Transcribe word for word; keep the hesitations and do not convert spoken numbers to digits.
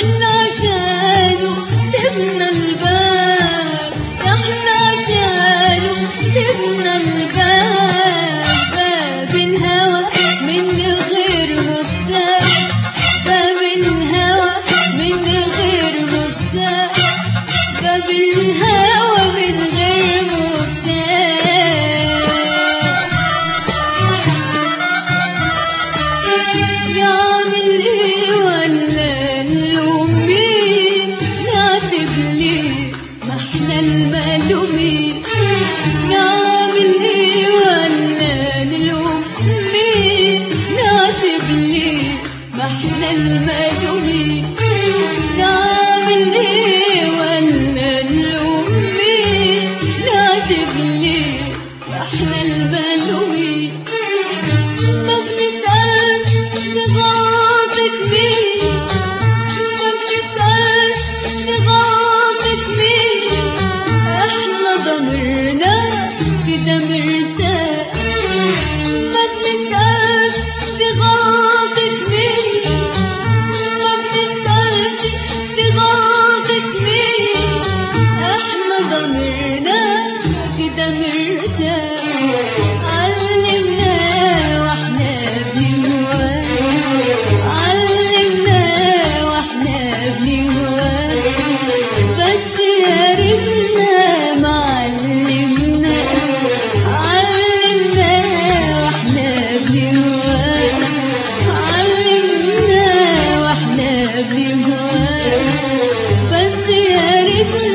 احنا عشانه سيبنا الباب، احنا عشانه سيبنا الباب. باب الهوى من غير مفتاح، باب الهوى من غير مفتاح، باب الهوى من غير مفتاح. نعمل ايه ولا نلوم مين؟ نعتب ليه ما احنا الملومين؟ نعمل ايه ولا نلوم مين؟ نعتب ليه ما احنا الملومين؟ نعمل ايه ولا نلوم مين؟ نعتب ليه ما احنا الملومين؟ ما بنسألش دي غلطة مين، ما بنسألش دي غلطة مين، احنا ضميرنا كده مرتاح. ما بنسألش دي غلطة مين، ما بنسألش دي غلطة مين، احنا ضميرنا كده مرتاح. علمنا واحنا بنهواه، علمنا واحنا بنهواه، بس يا ريتنا ما علمنا. علمنا واحنا بنهواه، علمنا واحنا بنهواه، بس يا ريتنا